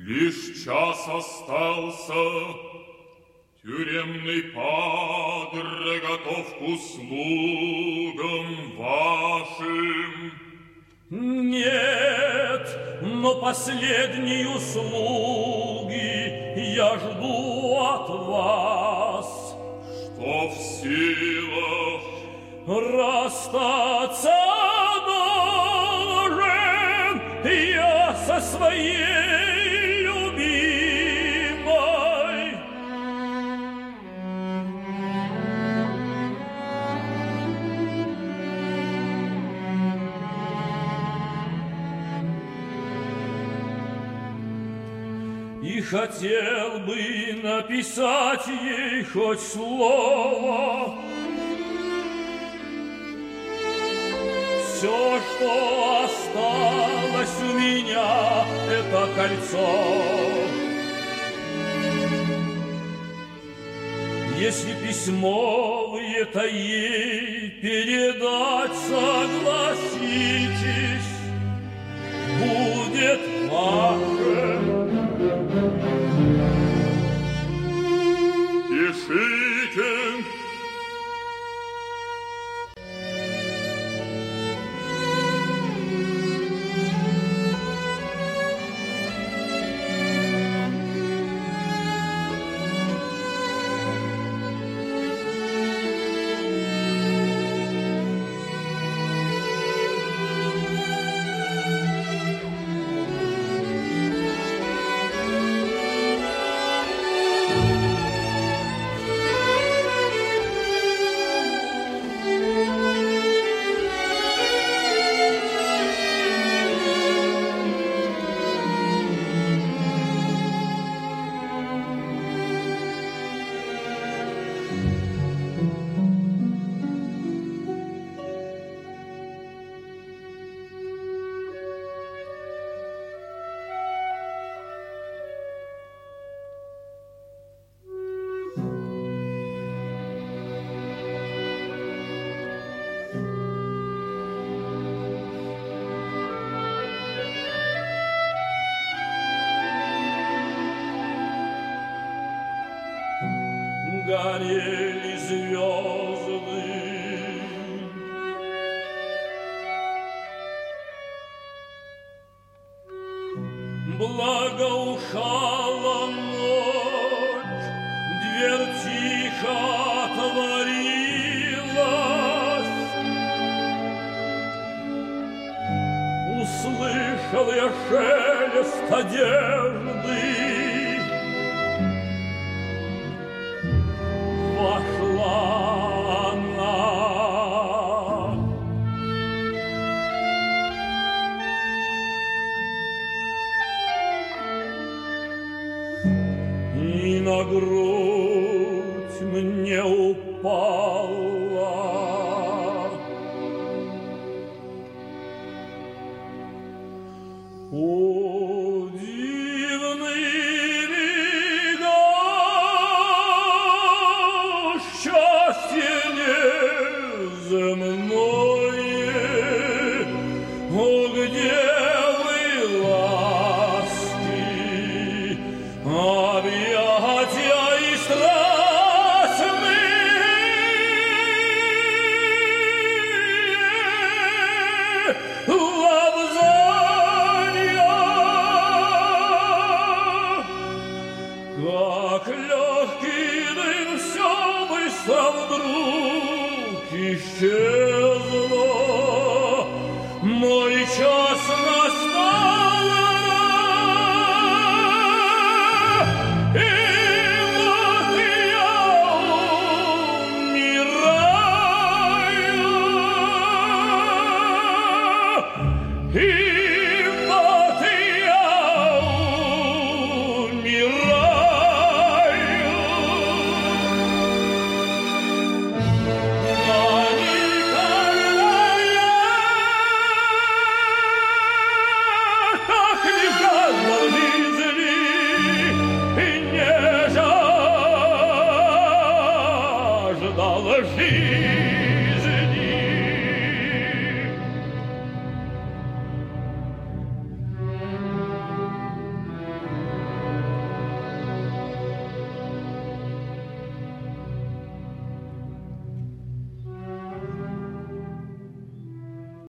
Лишь час остался, тюремный падре готов к услугам вашим. Нет, но последней услуги я жду от вас. Что в силах? Расстаться должен я со своей любимой. И хотел бы написать ей хоть слово. Все, что осталось у меня, это кольцо. Если письмо вы это ей передать согласитесь, будет ваше. Пишите. Горели звезды, благоухала ночь, дверь тихо отворилась. Услышал я шелест одежды. Вошла она. И на грудь мне упала. О, дивный земное, о, где вы, ласки, объятия и страстные лобзания, как легкий дым все быстро вдруг исчезло. Мой час настал, и вот я умираю, и вот я умираю. Ждала жизнь.